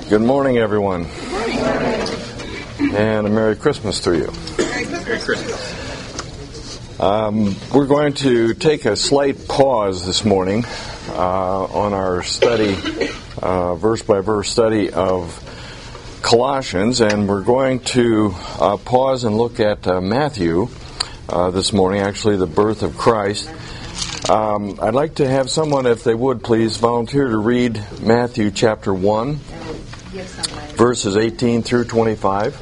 Good morning, everyone. Good morning. And a Merry Christmas to you. Merry Christmas. We're going to take a slight pause this morning on our study, verse-by-verse study of Colossians, and we're going to pause and look at Matthew this morning, actually the birth of Christ. I'd like to have someone, if they would please, volunteer to read Matthew chapter 1, verses 18 through 25.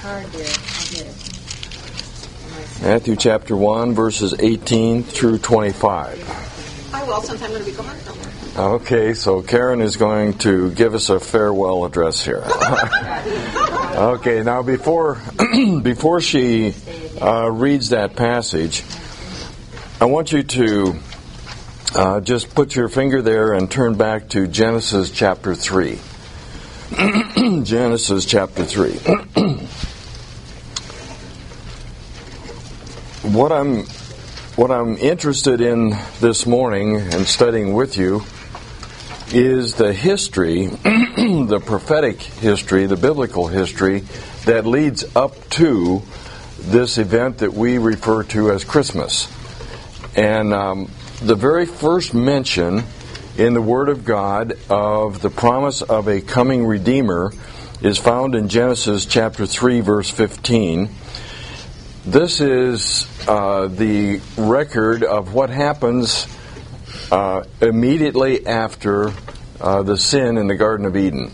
Matthew chapter 1, verses 18 through 25. I will, since I'm going to be gone. Okay, so Karen is going to give us a farewell address here. Okay, now before she reads that passage, I want you to just put your finger there and turn back to Genesis chapter 3. Genesis chapter 3. What I'm interested in this morning and studying with you is the history, the prophetic history, the biblical history that leads up to this event that we refer to as Christmas. And the very first mention in the Word of God of the promise of a coming Redeemer is found in Genesis chapter 3, verse 15. This is the record of what happens immediately after the sin in the Garden of Eden.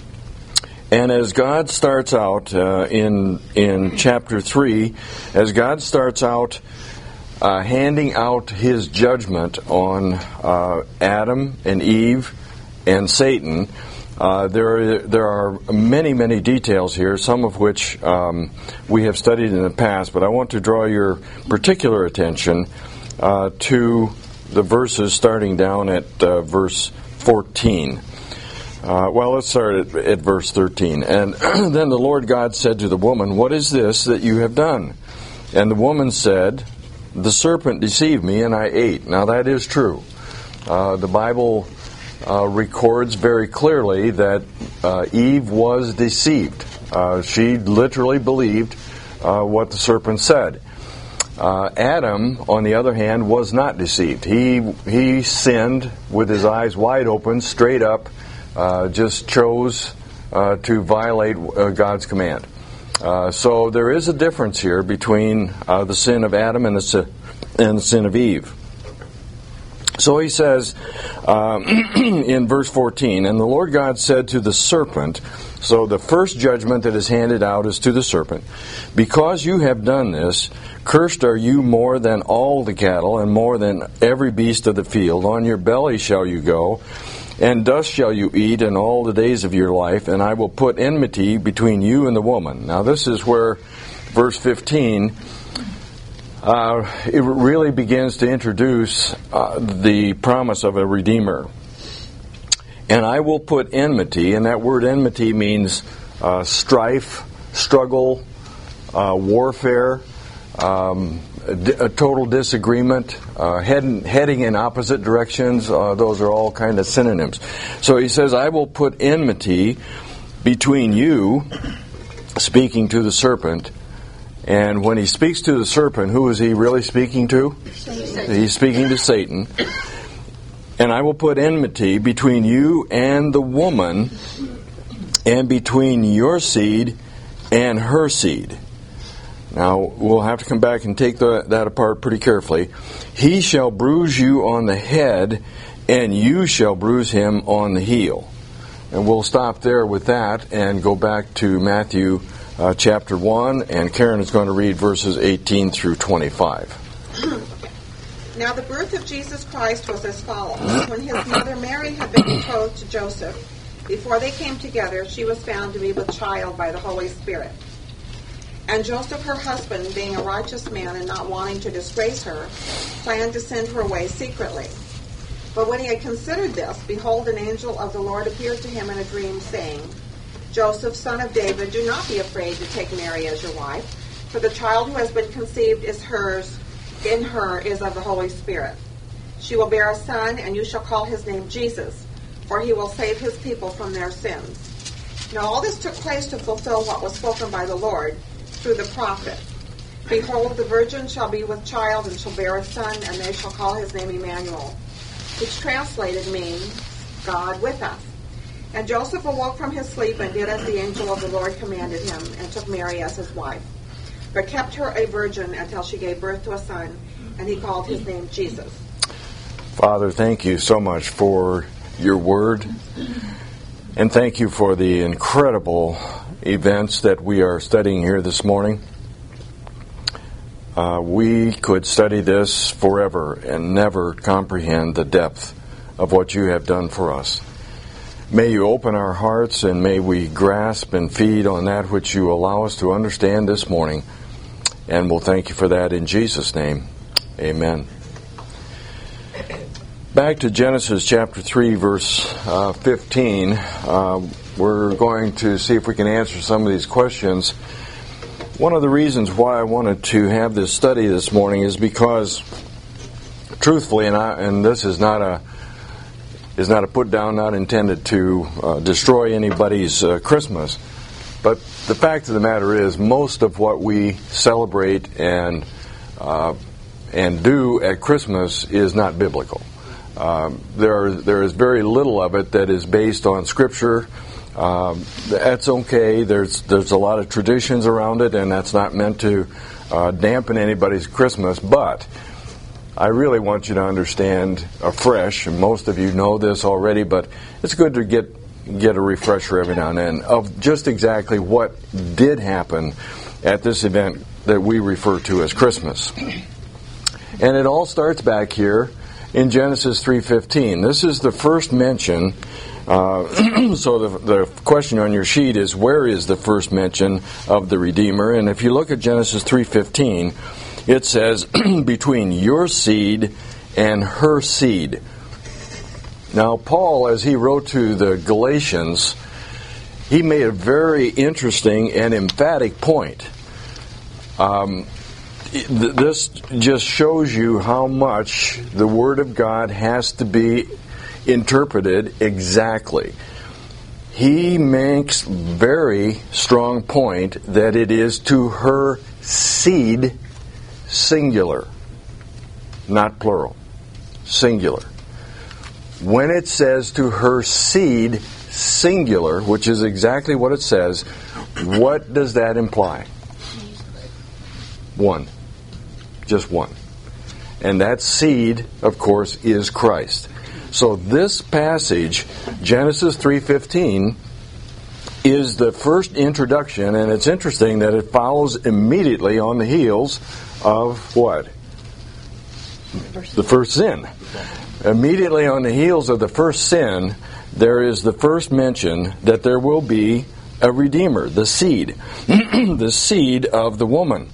And as God starts out in chapter 3, as God starts out handing out His judgment on Adam and Eve and Satan, there are many, many details here, some of which we have studied in the past, but I want to draw your particular attention to the verses starting down at verse 14. Well, let's start at verse 13. And then the Lord God said to the woman, "What is this that you have done?" And the woman said, "The serpent deceived me, and I ate." Now that is true. The Bible records very clearly that Eve was deceived. She literally believed what the serpent said. Adam, on the other hand, was not deceived. He sinned with his eyes wide open, straight up, just chose to violate God's command. So there is a difference here between the sin of Adam and the sin of Eve. So he says in verse 14, "And the Lord God said to the serpent," so the first judgment that is handed out is to the serpent, "Because you have done this, cursed are you more than all the cattle and more than every beast of the field. On your belly shall you go, and dust shall you eat in all the days of your life, and I will put enmity between you and the woman." Now this is where verse 15 it really begins to introduce the promise of a Redeemer. "And I will put enmity," and that word enmity means strife, struggle, warfare, a total disagreement, heading in opposite directions. Those are all kind of synonyms. So he says, "I will put enmity between you," speaking to the serpent. And when he speaks to the serpent, who is he really speaking to? Satan. He's speaking to Satan. "And I will put enmity between you and the woman, and between your seed and her seed." Now, we'll have to come back and take that apart pretty carefully. "He shall bruise you on the head, and you shall bruise him on the heel." And we'll stop there with that and go back to Matthew chapter 1, and Karen is going to read verses 18 through 25. Now the birth of Jesus Christ was as follows. When his mother Mary had been betrothed to Joseph, before they came together, she was found to be with child by the Holy Spirit. And Joseph, her husband, being a righteous man and not wanting to disgrace her, planned to send her away secretly. But when he had considered this, behold, an angel of the Lord appeared to him in a dream, saying, "Joseph, son of David, do not be afraid to take Mary as your wife, for the child who has been conceived is in her is of the Holy Spirit. She will bear a son, and you shall call his name Jesus, for he will save his people from their sins. Now all this took place to fulfill what was spoken by the Lord through the prophet. Behold, the virgin shall be with child and shall bear a son, and they shall call his name Emmanuel, which translated means God with us. And Joseph awoke from his sleep and did as the angel of the Lord commanded him, and took Mary as his wife, but kept her a virgin until she gave birth to a son, and he called his name Jesus. Father, thank you so much for your word, and thank you for the incredible events that we are studying here this morning. We could study this forever and never comprehend the depth of what you have done for us. May you open our hearts, and may we grasp and feed on that which you allow us to understand this morning. And we'll thank you for that in Jesus' name. Amen. Back to Genesis chapter 3, verse 15. We're going to see if we can answer some of these questions. One of the reasons why I wanted to have this study this morning is because, truthfully, and this is not a put down, not intended to destroy anybody's Christmas, but the fact of the matter is, most of what we celebrate and do at Christmas is not biblical. There is very little of it that is based on Scripture. That's okay. There's a lot of traditions around it, and that's not meant to dampen anybody's Christmas. But I really want you to understand afresh, and most of you know this already, but it's good to get a refresher every now and then of just exactly what did happen at this event that we refer to as Christmas. And it all starts back here in Genesis 3:15. This is the first mention. So the question on your sheet is, where is the first mention of the Redeemer? And if you look at Genesis 3:15, it says, between your seed and her seed. Now, Paul, as he wrote to the Galatians, he made a very interesting and emphatic point. This just shows you how much the Word of God has to be interpreted exactly. He makes very strong point that it is to her seed, singular, not plural, singular. When it says to her seed, singular, which is exactly what it says, what does that imply? One. Just one. And that seed, of course, is Christ. So this passage, Genesis 3:15, is the first introduction, and it's interesting that it follows immediately on the heels of what? The first sin. Immediately on the heels of the first sin, there is the first mention that there will be a Redeemer, the seed, the seed of the woman.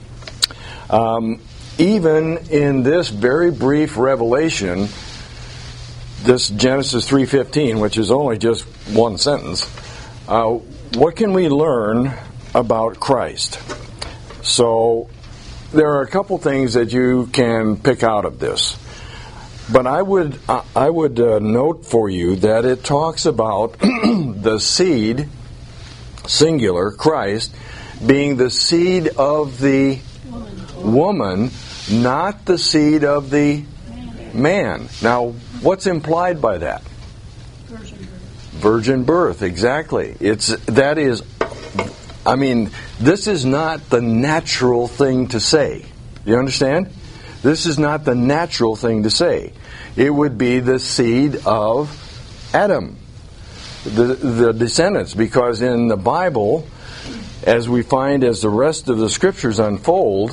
Even in this very brief revelation, this Genesis 3:15, which is only just one sentence, what can we learn about Christ? So there are a couple things that you can pick out of this, but I would note for you that it talks about the seed, singular, Christ, being the seed of the woman, not the seed of the man. Now, what's implied by that? Virgin birth, exactly. This is not the natural thing to say. You understand? This is not the natural thing to say. It would be the seed of Adam, the descendants, because in the Bible, as we find as the rest of the Scriptures unfold,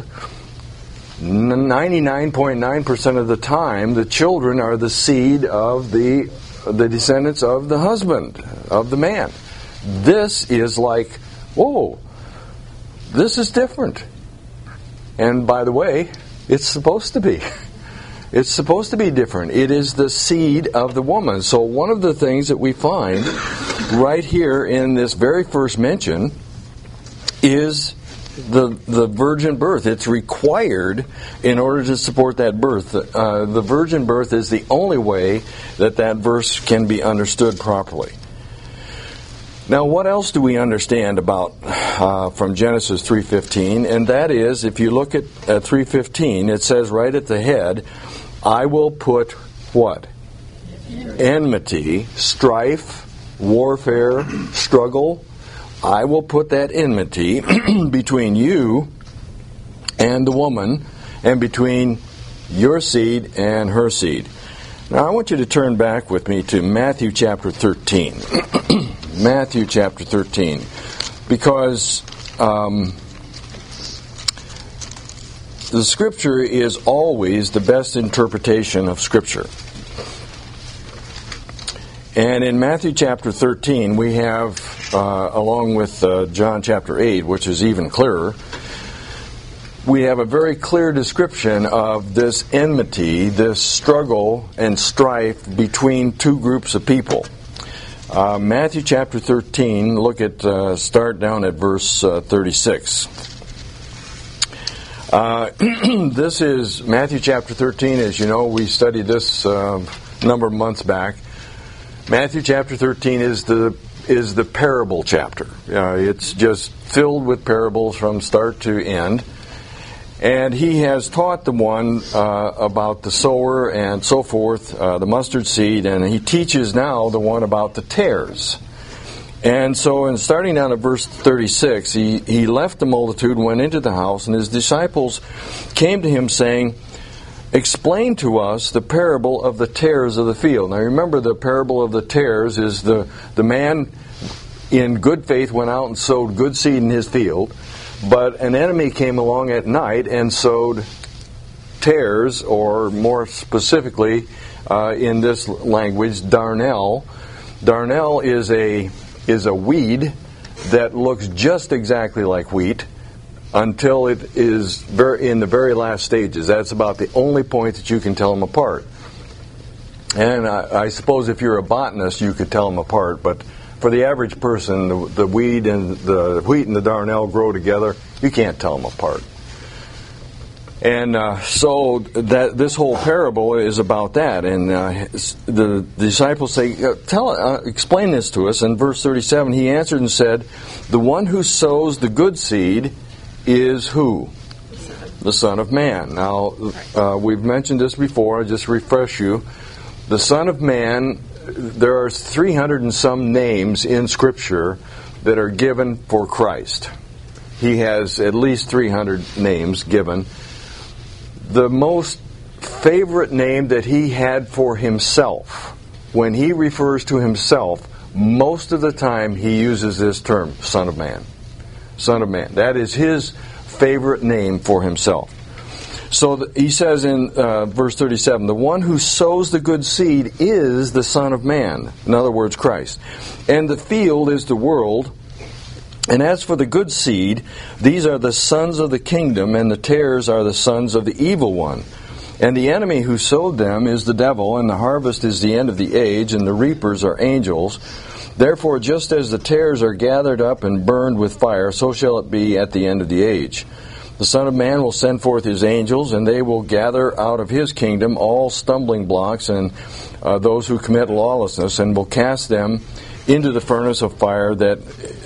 99.9% of the time, the children are the seed of the descendants of the husband, of the man. This is like, whoa, this is different. And by the way, it's supposed to be. It's supposed to be different. It is the seed of the woman. So one of the things that we find right here in this very first mention is the virgin birth. It's required in order to support that birth. The virgin birth is the only way that verse can be understood properly. Now, what else do we understand about from Genesis 3:15? And that is, if you look at 3:15, it says right at the head, I will put what? Enmity, strife, warfare, struggle. I will put that enmity between you and the woman, and between your seed and her seed. Now, I want you to turn back with me to Matthew chapter 13. Matthew chapter 13. Because the Scripture is always the best interpretation of Scripture. And in Matthew chapter 13, we have, along with John chapter 8, which is even clearer, we have a very clear description of this enmity, this struggle and strife between two groups of people. Matthew chapter 13, look at, start down at verse 36. This is Matthew chapter 13. As you know, we studied this number of months back. Matthew chapter 13 is the parable chapter. It's just filled with parables from start to end. And he has taught the one about the sower and so forth, the mustard seed, and he teaches now the one about the tares. And so, in starting down at verse 36, he left the multitude, went into the house, and his disciples came to him saying, explain to us the parable of the tares of the field. Now remember, the parable of the tares is the man in good faith went out and sowed good seed in his field, but an enemy came along at night and sowed tares, or more specifically in this language, darnel. Darnel is a weed that looks just exactly like wheat until it is in the very last stages. That's about the only point that you can tell them apart. And I suppose if you're a botanist, you could tell them apart, but for the average person, the weed and the wheat and the darnel grow together. You can't tell them apart. And so that this whole parable is about that. And the disciples say, explain this to us. In verse 37, he answered and said, the one who sows the good seed is who? The Son of Man. Now, we've mentioned this before. I'll just refresh you. The Son of Man, there are 300 and some names in Scripture that are given for Christ. He has at least 300 names given. The most favorite name that he had for himself, when he refers to himself, most of the time he uses this term, Son of Man. Son of Man. That is his favorite name for himself. So he says in verse 37, the one who sows the good seed is the Son of Man. In other words, Christ. And the field is the world. And as for the good seed, these are the sons of the kingdom, and the tares are the sons of the evil one. And the enemy who sowed them is the devil, and the harvest is the end of the age, and the reapers are angels. Therefore, just as the tares are gathered up and burned with fire, so shall it be at the end of the age. The Son of Man will send forth his angels, and they will gather out of his kingdom all stumbling blocks and those who commit lawlessness, and will cast them into the furnace of fire. That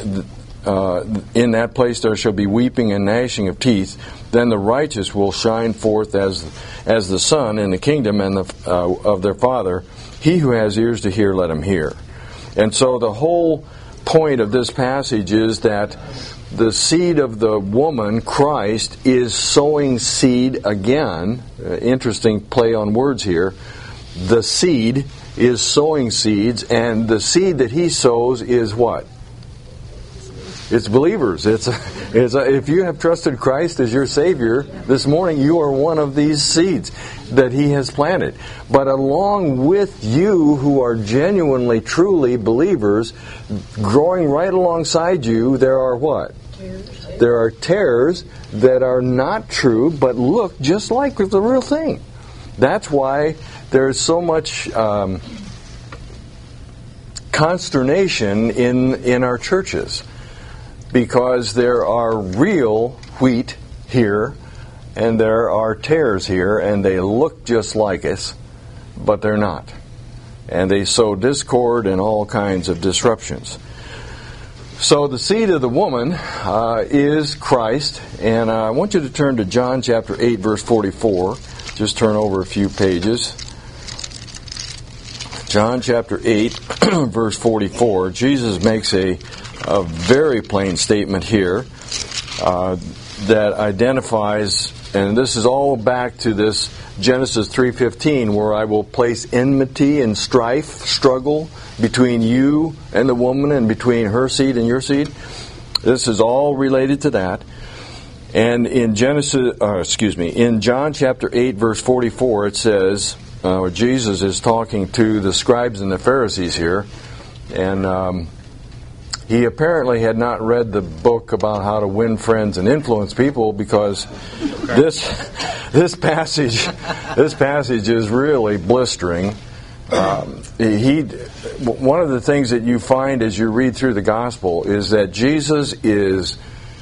in that place there shall be weeping and gnashing of teeth. Then the righteous will shine forth as the sun in the kingdom and of their Father. He who has ears to hear, let him hear. And so the whole point of this passage is that the seed of the woman, Christ, is sowing seed again. Interesting play on words here. The seed is sowing seeds, and the seed that he sows is what? It's believers. If you have trusted Christ as your Savior this morning, you are one of these seeds that he has planted. But along with you who are genuinely, truly believers, growing right alongside you, there are what? There are tares that are not true, but look just like the real thing. That's why there's so much consternation in our churches. Because there are real wheat here, and there are tares here, and they look just like us, but they're not. And they sow discord and all kinds of disruptions. So the seed of the woman is Christ, and I want you to turn to John chapter 8, verse 44. Just turn over a few pages. John chapter 8, verse 44. Jesus makes a very plain statement here that identifies, and this is all back to this Genesis 3:15, where I will place enmity and strife, struggle between you and the woman, and between her seed and your seed. This is all related to that. And in in John chapter 8, verse 44, it says, Jesus is talking to the scribes and the Pharisees here, and he apparently had not read the book about how to win friends and influence people, because this passage is really blistering. One of the things that you find as you read through the gospel is that Jesus is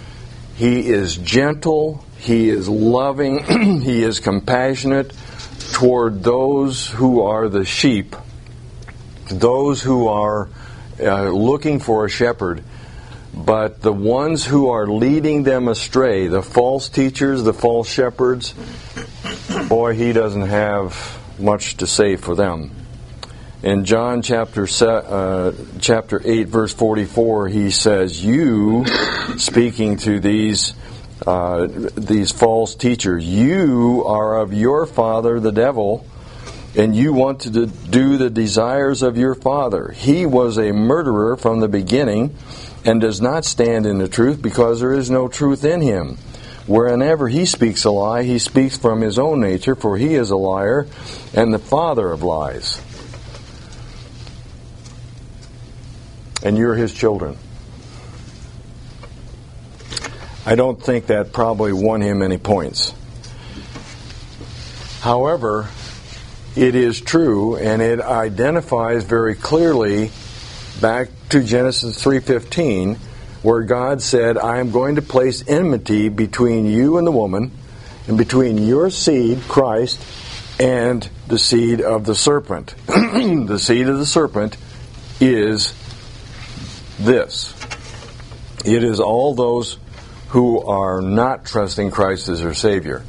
gentle, he is loving, he is compassionate toward those who are the sheep, those who are looking for a shepherd. But the ones who are leading them astray, the false teachers, the false shepherds, boy, he doesn't have much to say for them. In John chapter 8, verse 44, he says, "You," speaking to these false teachers, "you are of your father the devil, and you want to do the desires of your father. He was a murderer from the beginning, and does not stand in the truth, because there is no truth in him. Whenever he speaks a lie, he speaks from his own nature, for he is a liar and the father of lies." And you're his children. I don't think that probably won him any points. However, it is true, and it identifies very clearly back to Genesis 3:15, where God said, "I am going to place enmity between you and the woman, and between your seed, Christ, and the seed of the serpent." The seed of the serpent is this. It is all those who are not trusting Christ as their Savior.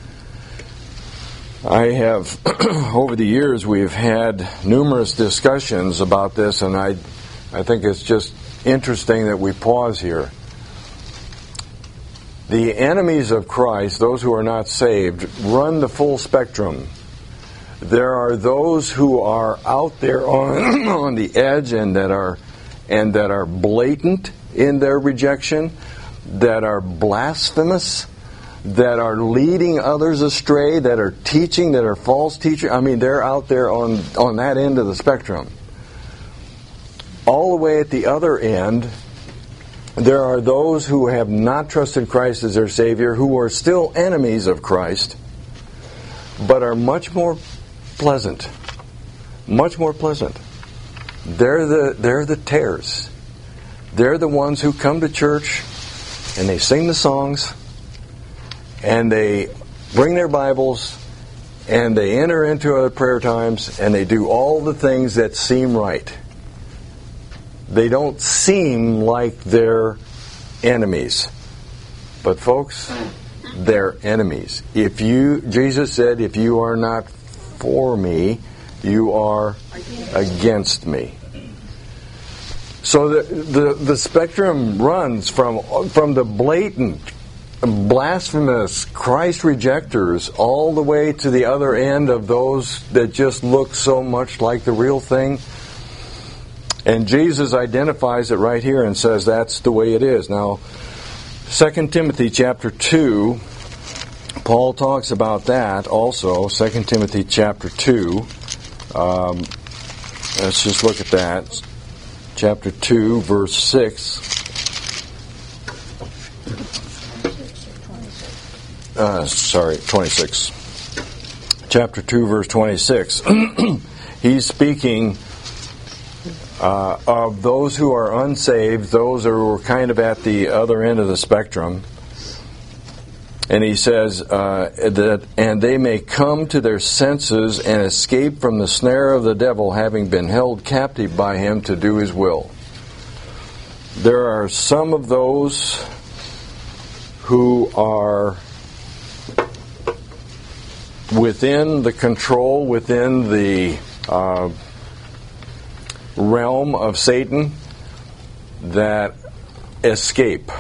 I have, over the years, we've had numerous discussions about this, and I think it's just interesting that we pause here. The enemies of Christ, those who are not saved, run the full spectrum. There are those who are out there on the edge and that are blatant in their rejection, that are blasphemous, that are leading others astray, that are teaching, that are false teachers. I mean, they're out there on that end of the spectrum. All the way at the other end, there are those who have not trusted Christ as their Savior, who are still enemies of Christ, but are much more pleasant. Much more pleasant. They're the tares. They're the ones who come to church and they sing the songs and they bring their Bibles and they enter into other prayer times and they do all the things that seem right. They don't seem like they're enemies. But folks, they're enemies. Jesus said, "If you are not for me, you are against me." So the spectrum runs from the blatant, blasphemous Christ rejectors all the way to the other end of those that just look so much like the real thing. And Jesus identifies it right here and says that's the way it is. Now, 2 Timothy chapter 2, Paul talks about that also. 2 Timothy chapter 2. Let's just look at that. Chapter 2, verse 6. 26. Chapter 2, verse 26. He's speaking of those who are unsaved, those who are kind of at the other end of the spectrum. And he says and they may come to their senses and escape from the snare of the devil, having been held captive by him to do his will. there are some of those who are within the control, within the realm of Satan that escape.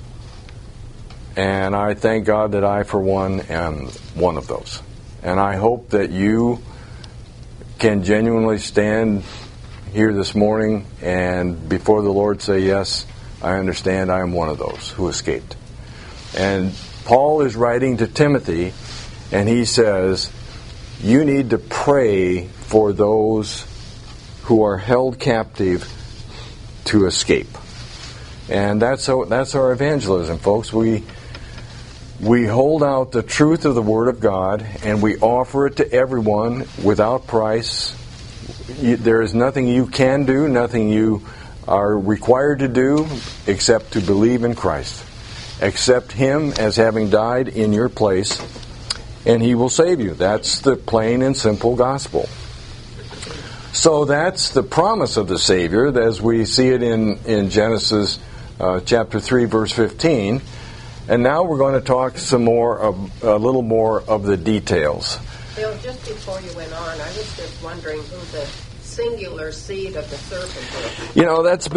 And I thank God that I, for one, am one of those. And I hope that you can genuinely stand here this morning and before the Lord say, yes, I understand I am one of those who escaped. And Paul is writing to Timothy, and he says, you need to pray for those who are held captive to escape. And that's our evangelism, folks. We hold out the truth of the Word of God, and we offer it to everyone without price. There is nothing you can do, nothing you are required to do, except to believe in Christ. Accept Him as having died in your place, and He will save you. That's the plain and simple gospel. So that's the promise of the Savior, as we see it in Genesis chapter 3, verse 15. And now we're going to talk a little more of the details. Bill, just before you went on, I was just wondering who the singular seed of the serpent is. You know, that's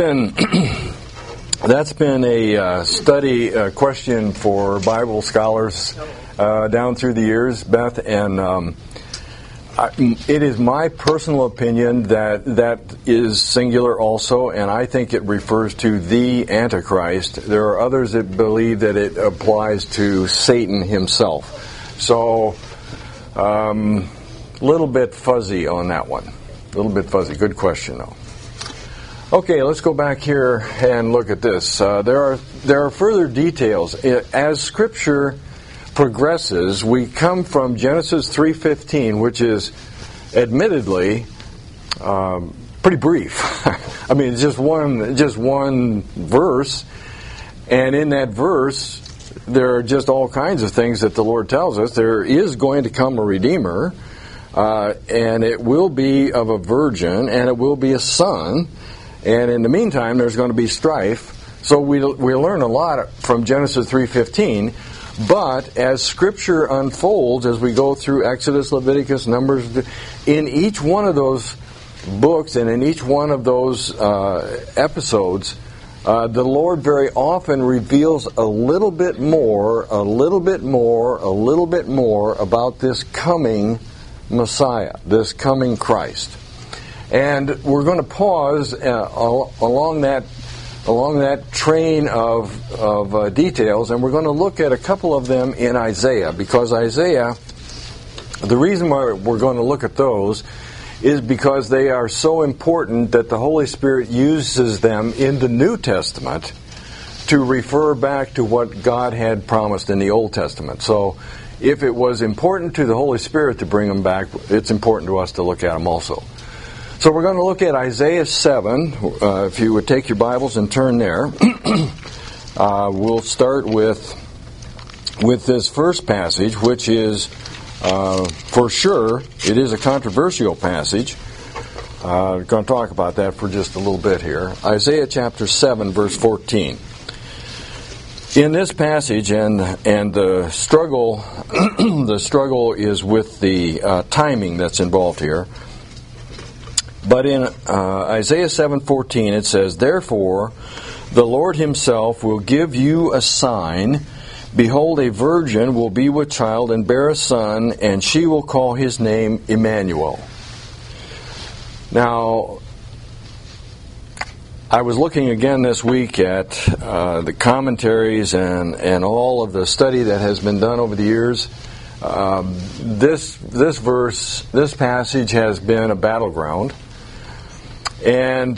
been a study question for Bible scholars down through the years, Beth, and it is my personal opinion that is singular also, and I think it refers to the Antichrist. There are others that believe that it applies to Satan himself. So, a little bit fuzzy on that one. A little bit fuzzy. Good question, though. Okay, let's go back here and look at this. There are further details. As Scripture progresses, we come from Genesis 3:15, which is admittedly pretty brief. I mean, it's just one verse, and in that verse there are just all kinds of things that the Lord tells us. There is going to come a Redeemer, and it will be of a virgin, and it will be a son, and in the meantime there's going to be strife. So we learn a lot from Genesis 3:15. But as Scripture unfolds, as we go through Exodus, Leviticus, Numbers, in each one of those books and in each one of those episodes, the Lord very often reveals a little bit more about this coming Messiah, this coming Christ. And we're going to pause along that train of details, and we're going to look at a couple of them in Isaiah, because Isaiah, the reason why we're going to look at those is because they are so important that the Holy Spirit uses them in the New Testament to refer back to what God had promised in the Old Testament. So if it was important to the Holy Spirit to bring them back, it's important to us to look at them also. So we're going to look at Isaiah 7. If you would take your Bibles and turn there. We'll start with this first passage, which is, for sure, it is a controversial passage. We're going to talk about that for just a little bit here. Isaiah chapter 7, verse 14. In this passage, and the struggle, the struggle is with the timing that's involved here. But in Isaiah 7:14 it says, "Therefore the Lord Himself will give you a sign. Behold, a virgin will be with child and bear a son, and she will call his name Emmanuel." Now, I was looking again this week at the commentaries and all of the study that has been done over the years. This verse, this passage has been a battleground. And,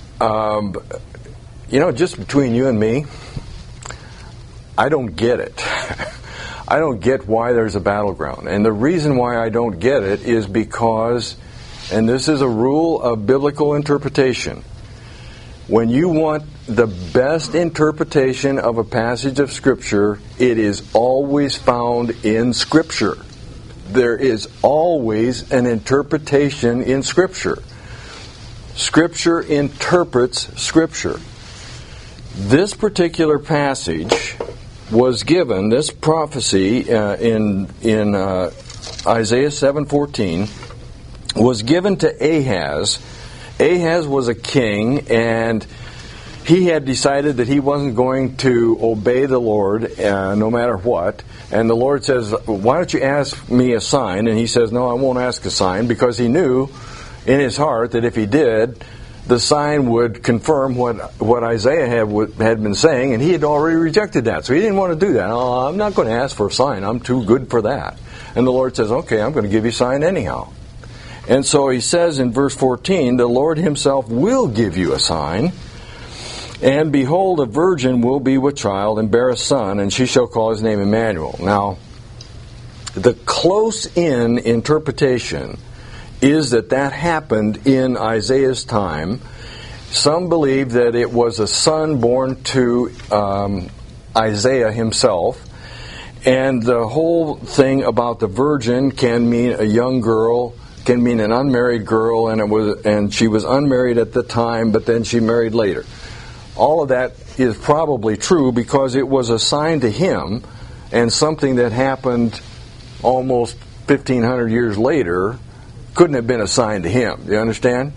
just between you and me, I don't get it. I don't get why there's a battleground. And the reason why I don't get it is because, and this is a rule of biblical interpretation, when you want the best interpretation of a passage of Scripture, it is always found in Scripture. There is always an interpretation in Scripture. Scripture interprets Scripture. This particular passage was given, this prophecy in Isaiah 7:14 was given to Ahaz. Ahaz was a king, and he had decided that he wasn't going to obey the Lord no matter what. And the Lord says, why don't you ask me a sign? And he says, no, I won't ask a sign, because he knew in his heart that if he did, the sign would confirm what Isaiah had been saying, and he had already rejected that. So he didn't want to do that. Oh, I'm not going to ask for a sign. I'm too good for that. And the Lord says, okay, I'm going to give you a sign anyhow. And so he says in verse 14, the Lord himself will give you a sign. And behold, a virgin will be with child and bear a son, and she shall call his name Emmanuel. Now, the close-in interpretation is that happened in Isaiah's time. Some believe that it was a son born to Isaiah himself. And the whole thing about the virgin can mean a young girl, can mean an unmarried girl, and she was unmarried at the time, but then she married later. All of that is probably true because it was a sign to him, and something that happened almost 1,500 years later couldn't have been a sign to him. Do you understand?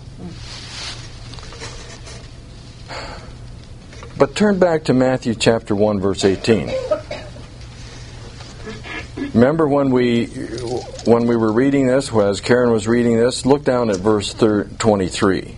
But turn back to Matthew chapter 1, verse 18. Remember when we were reading this, as Karen was reading this, look down at verse 23.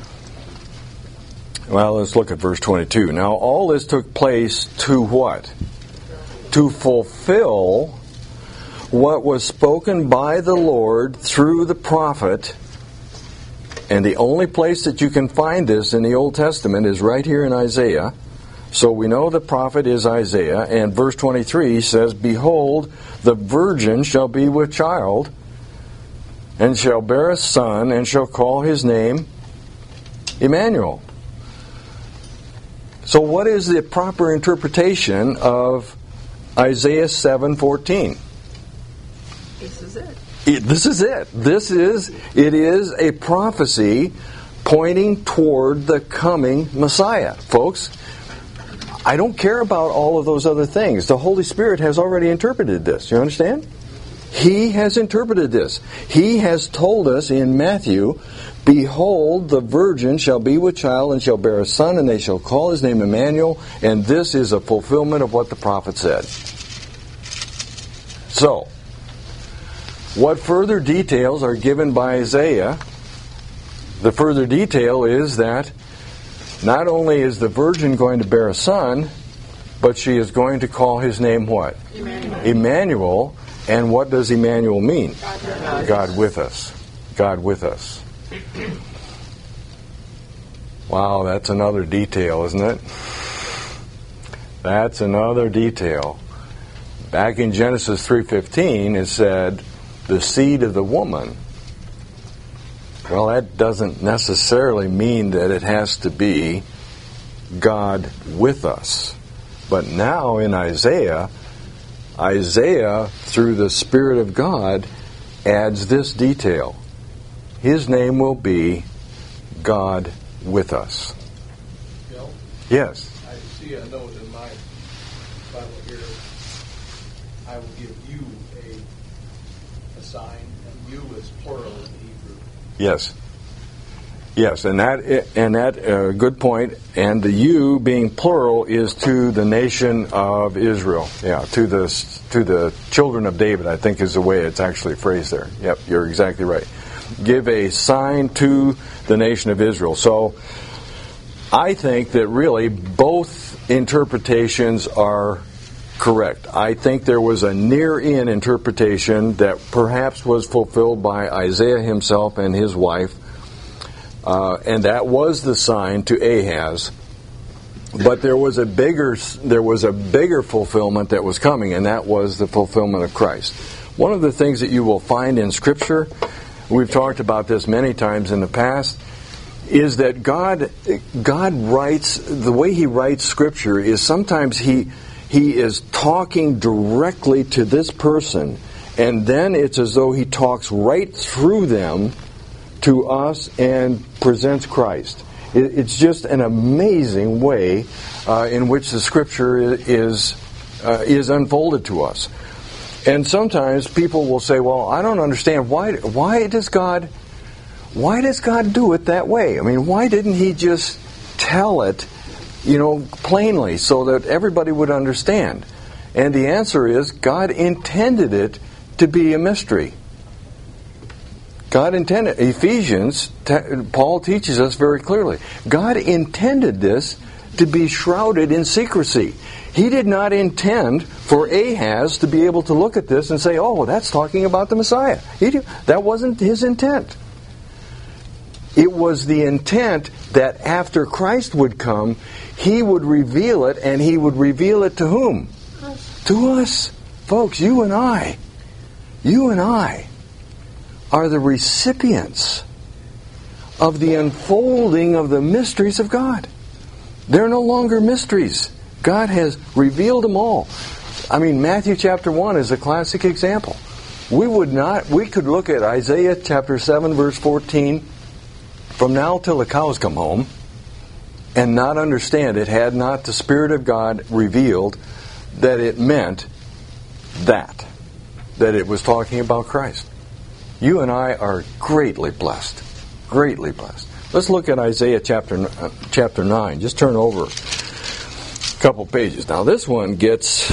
Well, let's look at verse 22. Now, all this took place to what? To fulfill what was spoken by the Lord through the prophet. And the only place that you can find this in the Old Testament is right here in Isaiah. So we know the prophet is Isaiah. And verse 23 says, behold, the virgin shall be with child, and shall bear a son, and shall call his name Emmanuel. So what is the proper interpretation of Isaiah 7:14? This is it. This is it. It is a prophecy pointing toward the coming Messiah. Folks, I don't care about all of those other things. The Holy Spirit has already interpreted this. You understand? He has interpreted this. He has told us in Matthew, behold, the virgin shall be with child and shall bear a son, and they shall call his name Emmanuel. And this is a fulfillment of what the prophet said. So, what further details are given by Isaiah? The further detail is that not only is the virgin going to bear a son, but she is going to call his name what? Emmanuel. And what does Emmanuel mean? God with us. God with us. Wow, that's another detail, isn't it? That's another detail. Back in Genesis 3:15, it said, the seed of the woman. Well, that doesn't necessarily mean that it has to be God with us. But now in Isaiah, through the Spirit of God, adds this detail. His name will be God with us. Bill? Yes. I see a note in my Bible here. I will give you a sign, and you is plural in Hebrew. Yes. Yes, and that good point. And the you being plural is to the nation of Israel. Yeah, to the children of David, I think is the way it's actually phrased there. Yep, you're exactly right. Give a sign to the nation of Israel. So I think that really both interpretations are correct. I think there was a near-in interpretation that perhaps was fulfilled by Isaiah himself and his wife. And that was the sign to Ahaz. But there was a bigger fulfillment that was coming, and that was the fulfillment of Christ. One of the things that you will find in Scripture, we've talked about this many times in the past, is that God writes, the way He writes Scripture is sometimes He is talking directly to this person, and then it's as though He talks right through them to us and presents Christ. It's just an amazing way in which the Scripture is unfolded to us. And sometimes people will say, "Well, I don't understand why does God do it that way? I mean, why didn't He just tell it, plainly so that everybody would understand?" And the answer is, God intended it to be a mystery. God intended, Ephesians, Paul teaches us very clearly, God intended this to be shrouded in secrecy. He did not intend for Ahaz to be able to look at this and say, "Oh, that's talking about the Messiah." That wasn't his intent. It was the intent that after Christ would come, He would reveal it, and He would reveal it to whom? To us. Folks, you and I are the recipients of the unfolding of the mysteries of God. They're no longer mysteries. God has revealed them all. I mean, Matthew chapter 1 is a classic example. We could look at Isaiah chapter 7 verse 14 from now till the cows come home and not understand it had not the Spirit of God revealed that it meant that it was talking about Christ. You and I are greatly blessed. Greatly blessed. Let's look at Isaiah chapter 9. Just turn over a couple pages. Now this one gets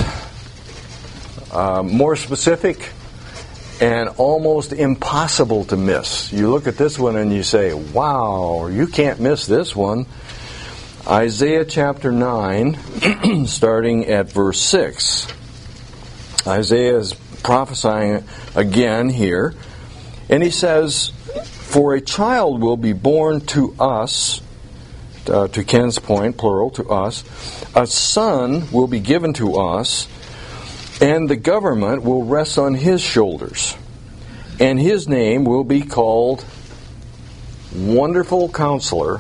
more specific and almost impossible to miss. You look at this one and you say, "Wow, you can't miss this one." Isaiah chapter 9, starting at verse 6. Isaiah is prophesying again here, and he says, "For a child will be born to us," to Ken's point, plural, to us, "a son will be given to us, and the government will rest on his shoulders. And his name will be called Wonderful Counselor,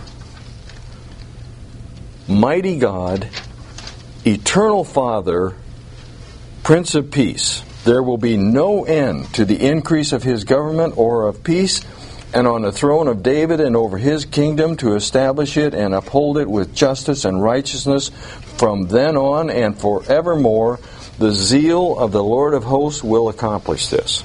Mighty God, Eternal Father, Prince of Peace. There will be no end to the increase of his government or of peace, and on the throne of David and over his kingdom, to establish it and uphold it with justice and righteousness from then on and forevermore. The zeal of the Lord of hosts will accomplish this."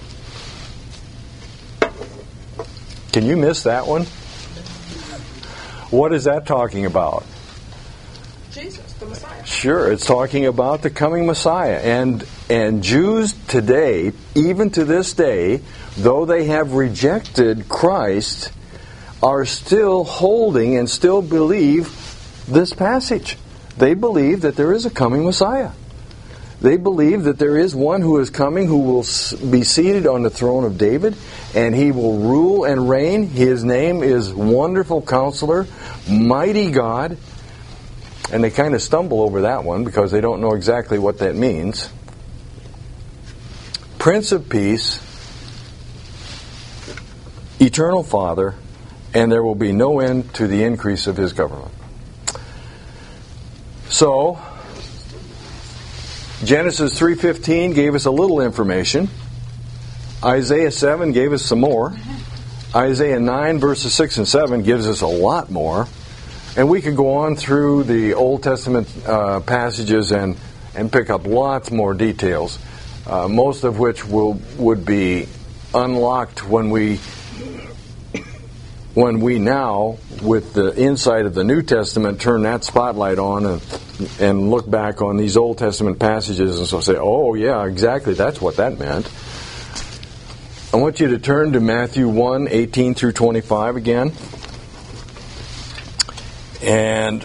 Can you miss that one? What is that talking about? Jesus, the Messiah. Sure, it's talking about the coming Messiah. And Jews today, even to this day, though they have rejected Christ, are still holding and still believe this passage. They believe that there is a coming Messiah. They believe that there is one who is coming who will be seated on the throne of David, and he will rule and reign. His name is Wonderful Counselor, Mighty God. And they kind of stumble over that one because they don't know exactly what that means. Prince of Peace, Eternal Father, and there will be no end to the increase of his government. So, Genesis 3:15 gave us a little information. Isaiah 7 gave us some more. Isaiah 9 verses 6 and 7 gives us a lot more. And we could go on through the Old Testament passages and pick up lots more details, most of which would be unlocked when we now, with the insight of the New Testament, turn that spotlight on and look back on these Old Testament passages and so say, "Oh yeah, exactly, that's what that meant." I want you to turn to Matthew 1:18 through 25 again. And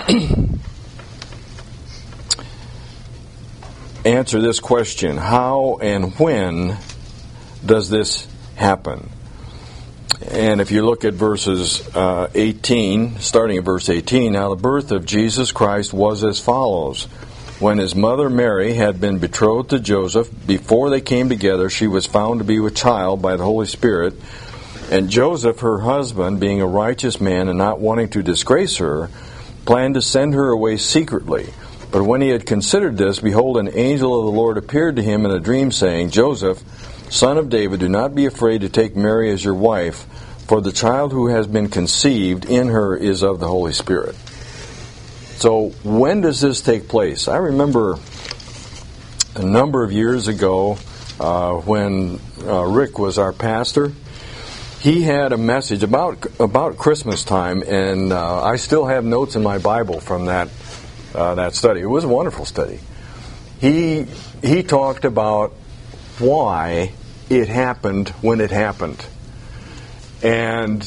answer this question: how and when does this happen? And if you look at verses 18, starting at verse 18, "Now the birth of Jesus Christ was as follows. When his mother Mary had been betrothed to Joseph, before they came together, she was found to be with child by the Holy Spirit. And Joseph, her husband, being a righteous man and not wanting to disgrace her, planned to send her away secretly. But when he had considered this, behold, an angel of the Lord appeared to him in a dream, saying, 'Joseph, son of David, do not be afraid to take Mary as your wife, For the child who has been conceived in her is of the Holy Spirit. So when does this take place? I remember a number of years ago when Rick was our pastor. He had a message about Christmas time, and I still have notes in my Bible from that study. It was a wonderful study. He talked about why it happened when it happened, and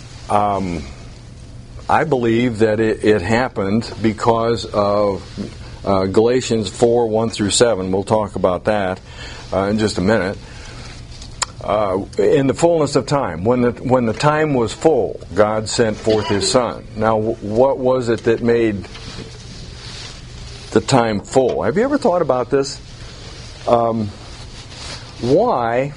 I believe that it happened because of Galatians 4:1-7. We'll talk about that in just a minute. In the fullness of time, when the time was full, God sent forth His Son. Now, what was it that made the time full? Have you ever thought about this? Why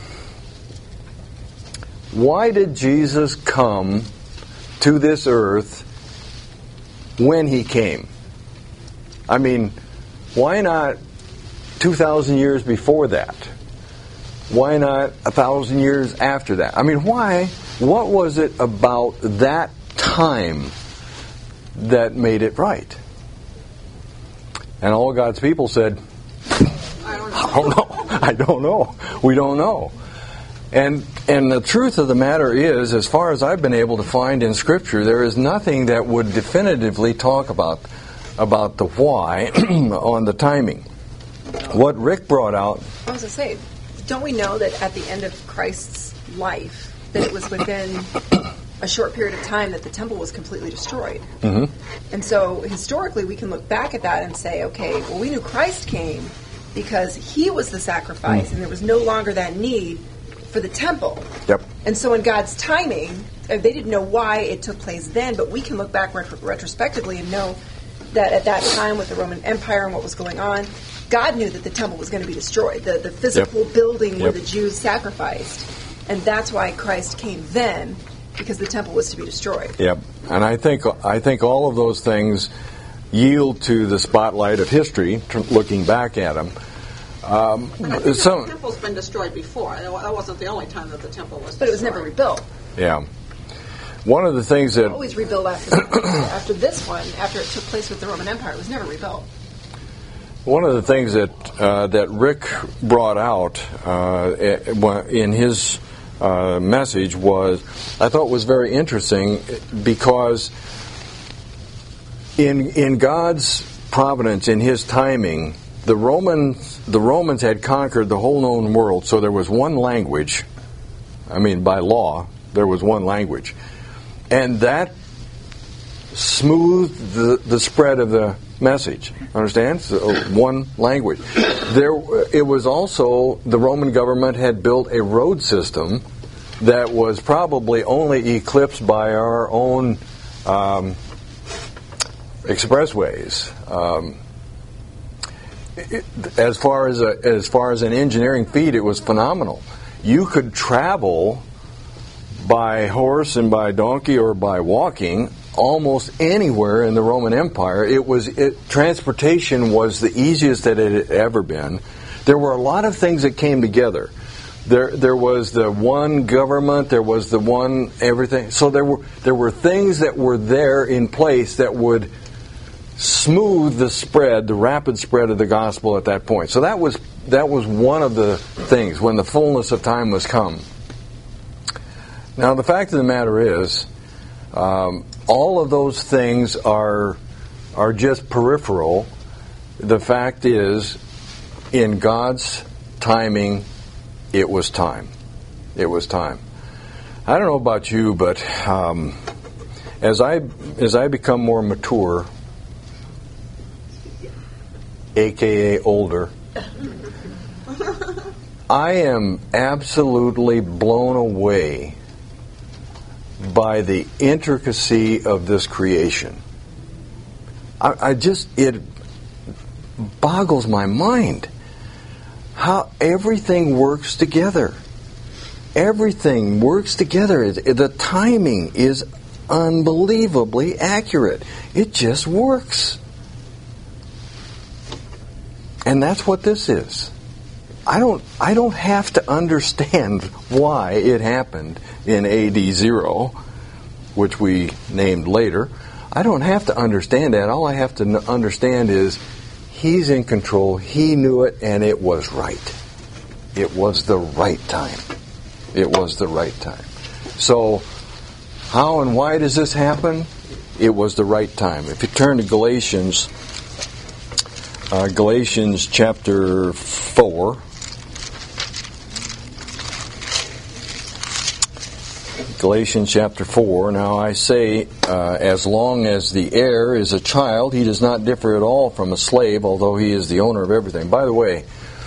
did Jesus come to this earth when He came? I mean, why not 2,000 years before that? Why not 1,000 years after that? I mean, why? What was it about that time that made it right? And all God's people said, I don't know. We don't know. And the truth of the matter is, as far as I've been able to find in Scripture, there is nothing that would definitively talk about the why on the timing. What Rick brought out... I was going to say, don't we know that at the end of Christ's life, that it was within a short period of time that the temple was completely destroyed? Mm-hmm. And so historically we can look back at that and say, okay, well, we knew Christ came because He was the sacrifice, and there was no longer that need for the temple. Yep. And so in God's timing, they didn't know why it took place then, but we can look back retrospectively and know that at that time with the Roman Empire and what was going on, God knew that the temple was going to be destroyed, the physical building where the Jews sacrificed. And that's why Christ came then, because the temple was to be destroyed. Yep. And I think all of those things yield to the spotlight of history, looking back at them. The temple's been destroyed before. That wasn't the only time that the temple was destroyed. But it was never rebuilt. Yeah. One of the things that... Always rebuilt after this one, after it took place with the Roman Empire. It was never rebuilt. One of the things that Rick brought out in his message I thought was very interesting, because in God's providence, in His timing, the Romans had conquered the whole known world, so there was one language. I mean, by law, there was one language. And that smoothed the spread of the message. Understand? So, one language. It was also, the Roman government had built a road system that was probably only eclipsed by our own expressways. As far as an engineering feat, it was phenomenal. You could travel by horse and by donkey or by walking almost anywhere in the Roman Empire. Transportation was the easiest that it had ever been. There were a lot of things that came together. There was the one government, there was the one everything. So there were things that were there in place that would smooth the rapid spread of the gospel at that point. So that was one of the things when the fullness of time was come. Now the fact of the matter is, all of those things are just peripheral. The fact is, in God's timing, it was time. It was time. I don't know about you, but as I become more mature, aka older, I am absolutely blown away by the intricacy of this creation. It boggles my mind how everything works together. Everything works together. The timing is unbelievably accurate. It just works. And that's what this is. I don't have to understand why it happened in AD 0, which we named later. I don't have to understand that. All I have to understand is He's in control. He knew it, and it was right. It was the right time. It was the right time. So, how and why does this happen? It was the right time. If you turn to Galatians chapter 4. Galatians chapter 4. Now I say, as long as the heir is a child, he does not differ at all from a slave, although he is the owner of everything. By the way,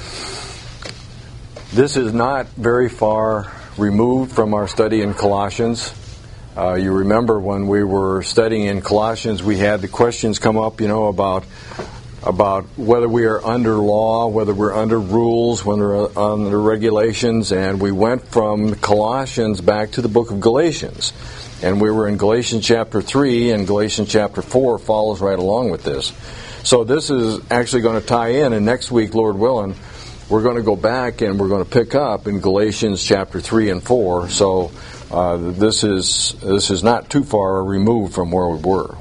this is not very far removed from our study in Colossians. You remember when we were studying in Colossians, we had the questions come up, about whether we are under law, whether we're under rules, whether we're under regulations, and we went from Colossians back to the book of Galatians. And we were in Galatians chapter 3, and Galatians chapter 4 follows right along with this. So this is actually going to tie in, and next week, Lord willing, we're going to go back and we're going to pick up in Galatians chapter 3 and 4. So this is not too far removed from where we were.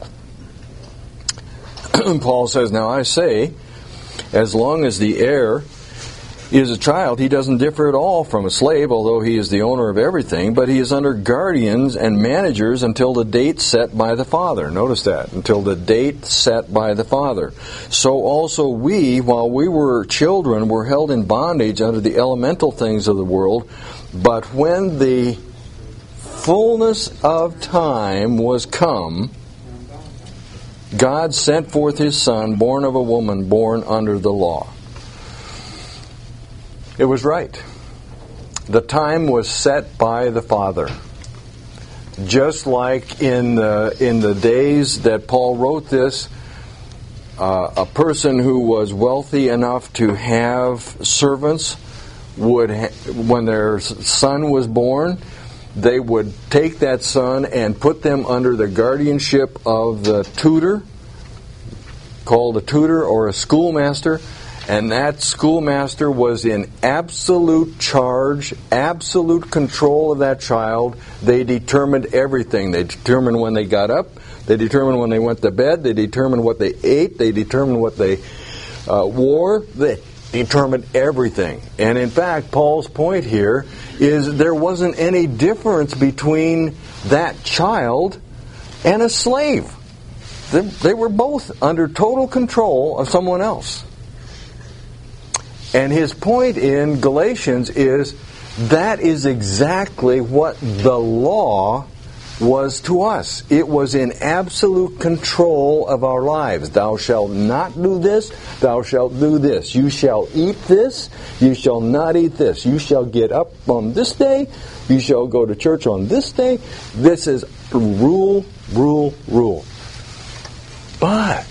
Paul says, now I say, as long as the heir is a child, he doesn't differ at all from a slave, although he is the owner of everything, but he is under guardians and managers until the date set by the Father. Notice that, until the date set by the Father. So also we, while we were children, were held in bondage under the elemental things of the world, but when the fullness of time was come, God sent forth His Son, born of a woman, born under the law. It was right. The time was set by the Father. Just like in the days that Paul wrote this, a person who was wealthy enough to have servants would, when their son was born, they would take that son and put them under the guardianship of the tutor, called a tutor or a schoolmaster, and that schoolmaster was in absolute charge, absolute control of that child. They determined everything. They determined when they got up, they determined when they went to bed, they determined what they ate, they determined what they wore, they determined everything. And in fact, Paul's point here is there wasn't any difference between that child and a slave. They were both under total control of someone else. And his point in Galatians is that is exactly what the law was to us. It was in absolute control of our lives. Thou shalt not do this, thou shalt do this. You shall eat this, you shall not eat this. You shall get up on this day, you shall go to church on this day. This is rule, rule, rule. But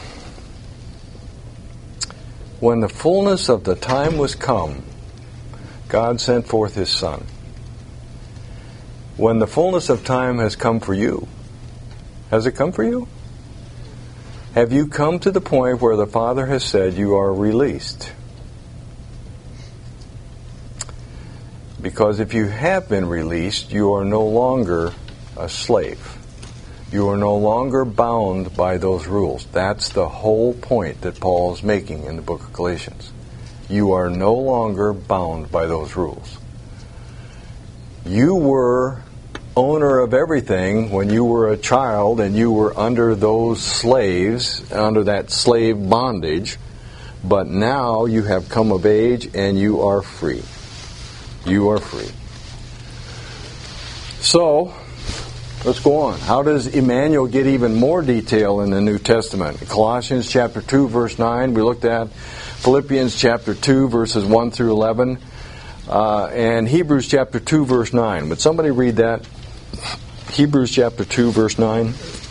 when the fullness of the time was come, God sent forth His Son. When the fullness of time has come for you, has it come for you? Have you come to the point where the Father has said you are released? Because if you have been released, you are no longer a slave. You are no longer bound by those rules. That's the whole point that Paul is making in the book of Galatians. You are no longer bound by those rules. You were owner of everything when you were a child and you were under those slaves, under that slave bondage, but now you have come of age and you are free. You are free. So, let's go on. How does Emmanuel get even more detail in the New Testament? Colossians chapter 2, verse 9, we looked at. Philippians chapter 2, verses 1 through 11. And Hebrews chapter 2, verse 9. Would somebody read that? Hebrews chapter 2, verse 9.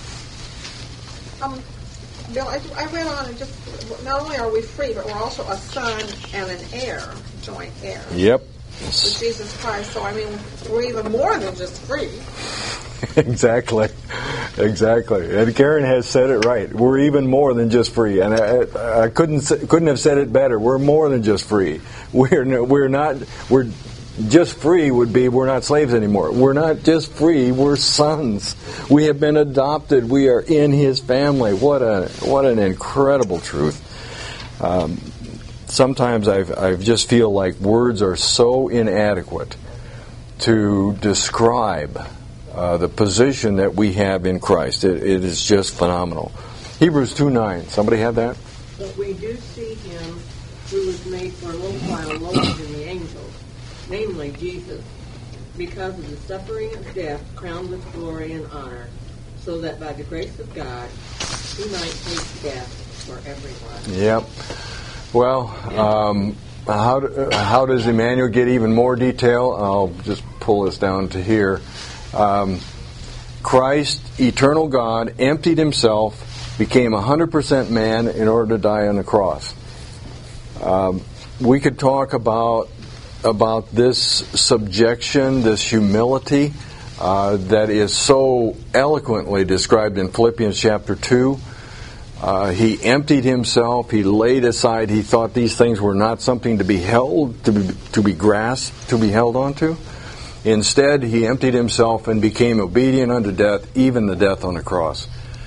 Bill, I read on and just, not only are we free, but we're also a son and an heir, joint heir. Yep. With Jesus Christ. So, I mean, we're even more than just free. Exactly. Exactly, and Karen has said it right. We're even more than just free, and I couldn't have said it better. We're more than just free. We're just free would be we're not slaves anymore. We're not just free. We're sons. We have been adopted. We are in His family. What an incredible truth. Sometimes I just feel like words are so inadequate to describe the position that we have in Christ. It is just phenomenal. Hebrews 2:9. Somebody have that? But we do see Him who was made for a little while lower than the angels, namely Jesus, because of the suffering of death, crowned with glory and honor, so that by the grace of God He might taste death for everyone. Yep. Well, how does Emmanuel get even more detail? I'll just pull this down to here. Christ, eternal God, emptied Himself, became 100% man in order to die on the cross. We could talk about this subjection, this humility that is so eloquently described in Philippians chapter 2. He emptied Himself. He laid aside. He thought these things were not something to be held, to be grasped, to be held onto. Instead, He emptied Himself and became obedient unto death, even the death on the cross.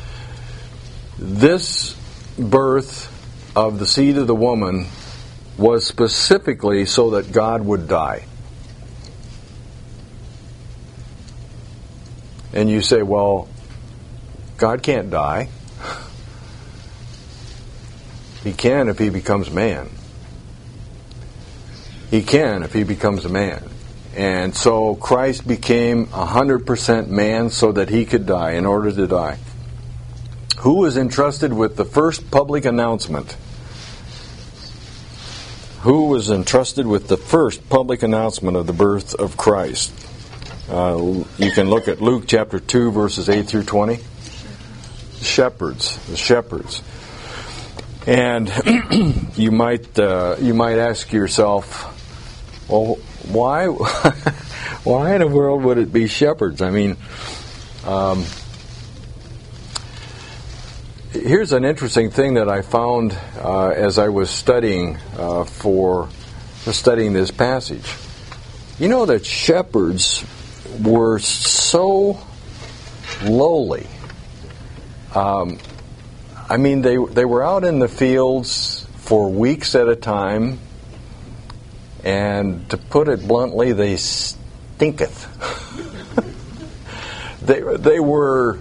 This birth of the seed of the woman was specifically so that God would die. And you say, well, God can't die. He can if He becomes man. He can if He becomes a man. And so Christ became 100% man so that He could die, in order to die. Who was entrusted with the first public announcement? Who was entrusted with the first public announcement of the birth of Christ? You can look at Luke chapter 2, verses 8 through 20. The shepherds. And you might ask yourself, well, why in the world would it be shepherds? I mean, here's an interesting thing that I found as I was studying studying this passage. You know that shepherds were so lowly. I mean, they were out in the fields for weeks at a time, and to put it bluntly, they stinketh. They were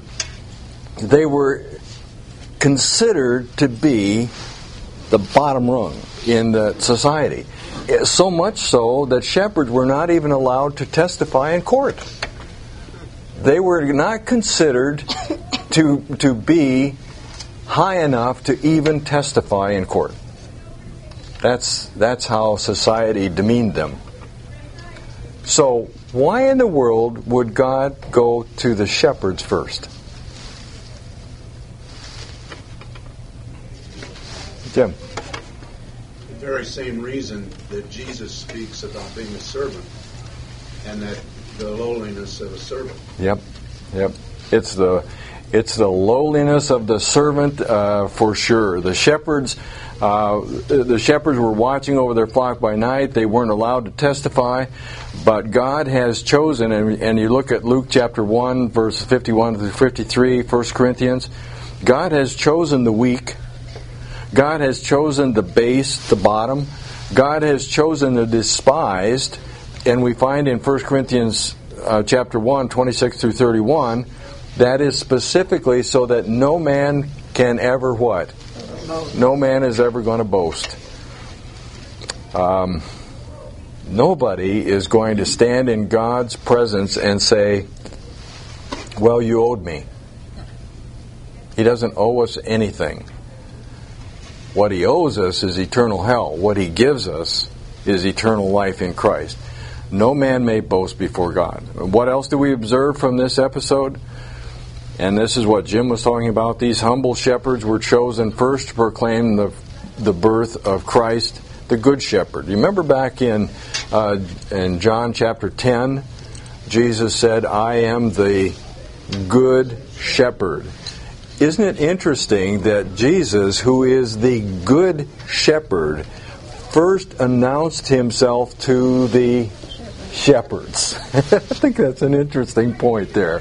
considered to be the bottom rung in the society. So much so that shepherds were not even allowed to testify in court. They were not considered to be high enough to even testify in court. That's how society demeaned them. So why in the world would God go to the shepherds first? Jim. The very same reason that Jesus speaks about being a servant, and that the lowliness of a servant. Yep. It's the lowliness of the servant for sure. The shepherds were watching over their flock by night. They weren't allowed to testify, but God has chosen, and you look at Luke chapter 1, verse 51 through 53, 1 Corinthians, God has chosen the weak. God has chosen the base, the bottom. God has chosen the despised, and we find in 1 Corinthians chapter 1, 26 through 31, that is specifically so that no man can ever what? No man is ever going to boast. Nobody is going to stand in God's presence and say, well, you owed me. He doesn't owe us anything. What He owes us is eternal hell. What He gives us is eternal life in Christ. No man may boast before God. What else do we observe from this episode? And this is what Jim was talking about. These humble shepherds were chosen first to proclaim the birth of Christ, the Good Shepherd. You remember back in John chapter 10, Jesus said, I am the Good shepherd. Isn't it interesting that Jesus, who is the good shepherd, first announced himself to the shepherds? I think that's an interesting point there.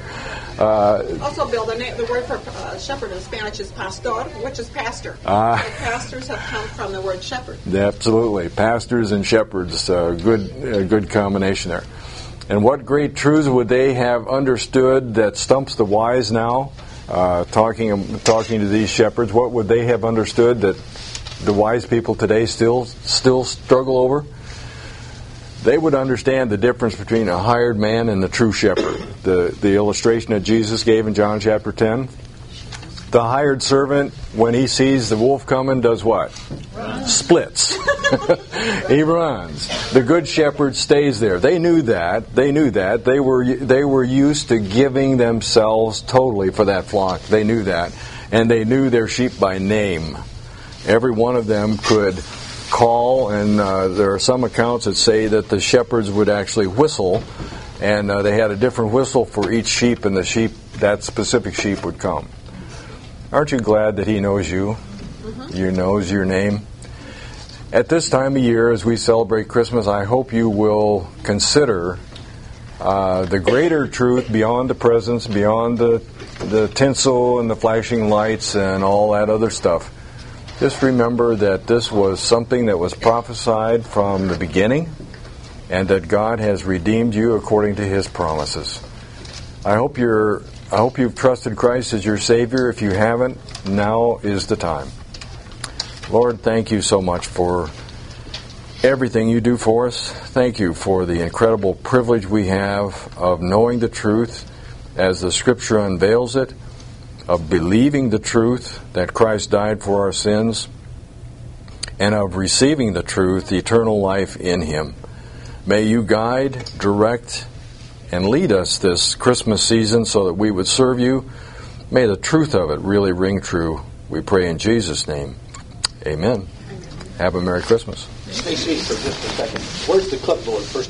Also, Bill, the word for shepherd in Spanish is pastor, which is pastor. So pastors have come from the word shepherd. Absolutely. Pastors and shepherds, good combination there. And what great truths would they have understood that stumps the wise now? Talking to these shepherds, what would they have understood that the wise people today still struggle over? They would understand the difference between a hired man and the true shepherd. The illustration that Jesus gave in John chapter 10. The hired servant, when he sees the wolf coming, does what? Splits. He runs. The good shepherd stays there. They knew that. They were used to giving themselves totally for that flock. They knew that. And they knew their sheep by name. Every one of them could call, and there are some accounts that say that the shepherds would actually whistle, and they had a different whistle for each sheep, and that specific sheep would come. Aren't you glad that he knows you? Mm-hmm. You knows your name. At this time of year, as we celebrate Christmas, I hope you will consider the greater truth beyond the presents, beyond the tinsel and the flashing lights and all that other stuff. Just remember that this was something that was prophesied from the beginning, and that God has redeemed you according to His promises. I hope you've trusted Christ as your Savior. If you haven't, now is the time. Lord, thank you so much for everything you do for us. Thank you for the incredible privilege we have of knowing the truth as the Scripture unveils it, of believing the truth that Christ died for our sins, and of receiving the truth, the eternal life in Him. May you guide, direct, and lead us this Christmas season so that we would serve you. May the truth of it really ring true. We pray in Jesus' name. Amen. Have a Merry Christmas. Stay seated for just a second. Where's the clipboard? First